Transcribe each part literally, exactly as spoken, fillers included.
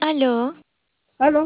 Aló, ¿Aló?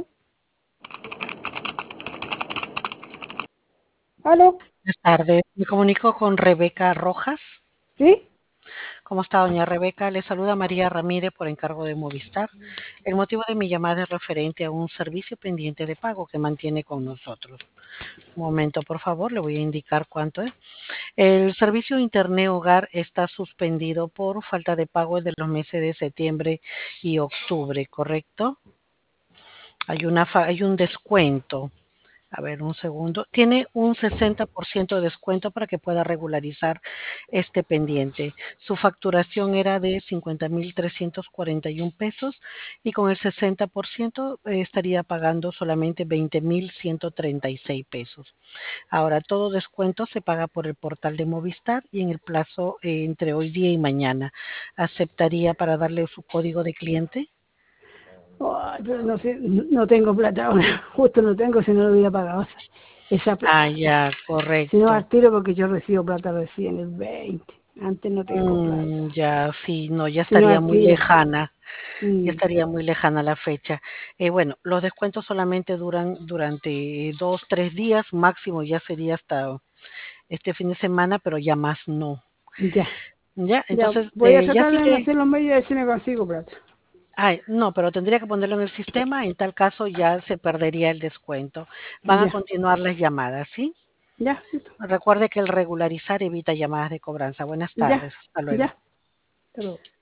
¿Aló? Buenas tardes. Me comunico con Rebeca Rojas. ¿Sí? ¿Cómo está, doña Rebeca? Le saluda María Ramírez por encargo de Movistar. El motivo de mi llamada es referente a un servicio pendiente de pago que mantiene con nosotros. Un momento, por favor, le voy a indicar cuánto es. El servicio Internet Hogar está suspendido por falta de pago de los meses de septiembre y octubre, ¿correcto? Hay una fa- hay un descuento. A ver, un segundo. Tiene un sesenta por ciento de descuento para que pueda regularizar este pendiente. Su facturación era de cincuenta mil trescientos cuarenta y uno pesos y con el sesenta por ciento eh, estaría pagando solamente veinte mil ciento treinta y seis pesos. Ahora, todo descuento se paga por el portal de Movistar y en el plazo eh, entre hoy día y mañana. ¿Aceptaría para darle su código de cliente? Ay, pero no sé, no tengo plata ahora. Justo no tengo, si no lo hubiera pagado esa, esa Ah, plata. ya, Si no, correcto. al tiro porque yo recibo plata recién el veinte. Antes no tengo Mm, plata. ya, sí, no, ya Si no, estaría al muy tiro. lejana, ya Mm, estaría muy lejana la fecha. Eh, bueno, los descuentos solamente duran durante dos, tres días, máximo ya sería hasta este fin de semana, pero ya más no. ya. Ya, Ya, entonces voy a eh, ya tratar de sigue. hacer los medios a ver si me consigo plata. Ay, no, pero tendría que ponerlo en el sistema, en tal caso ya se perdería el descuento. Van a Ya, continuar las llamadas, ¿sí? ya, listo. Recuerde que el regularizar evita llamadas de cobranza. Buenas Ya, tardes, hasta luego. ya. Hasta luego.